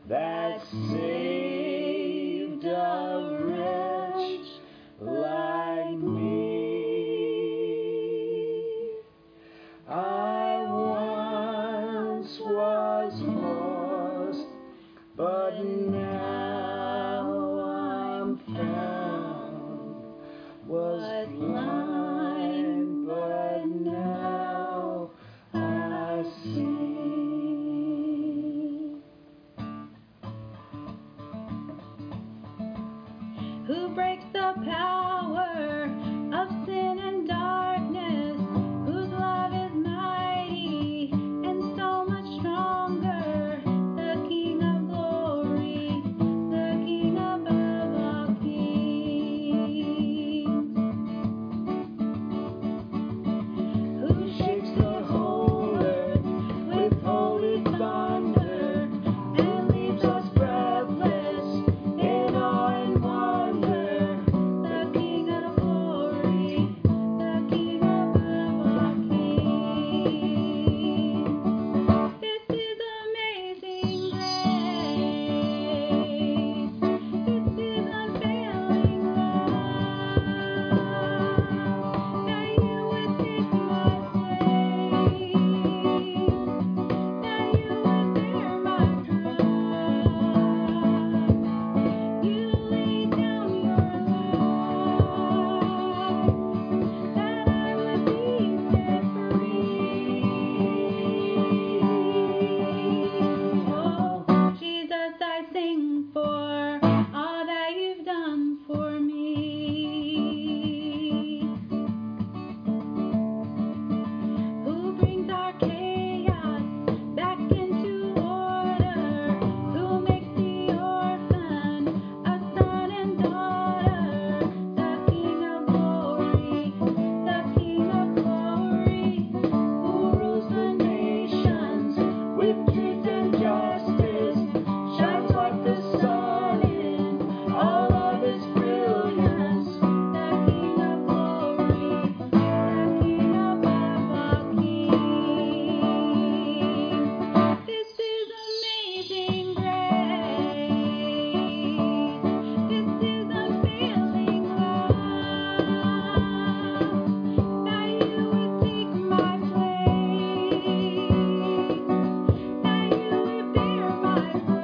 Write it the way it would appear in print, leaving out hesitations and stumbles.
that saved a wretch like me. I once was lost, but now I'm found. Was blind, but now I see. Who breaks the power of sin and darkness, whose love is mighty and so much stronger, the King of glory, the King above all kings. Who shakes the whole earth with holy thunder and leaves us breathless in awe and wonder, the King of glory, the King above all kings. This is amazing grace. This is unfailing love, that you would take my place, that you would bear my cross. You laid down your life, that I would be set free. Oh, Jesus, I sing for all that you've done for me. Who brings our chaos back into order? Who makes the orphan a son and daughter? The King of glory, the King of glory, who rules the nations with truth and justice, shines like the sun in all of its brilliance. The King of glory, the King above all kings. This is amazing grace. This is unfailing love, that you would take my place, that you would bear my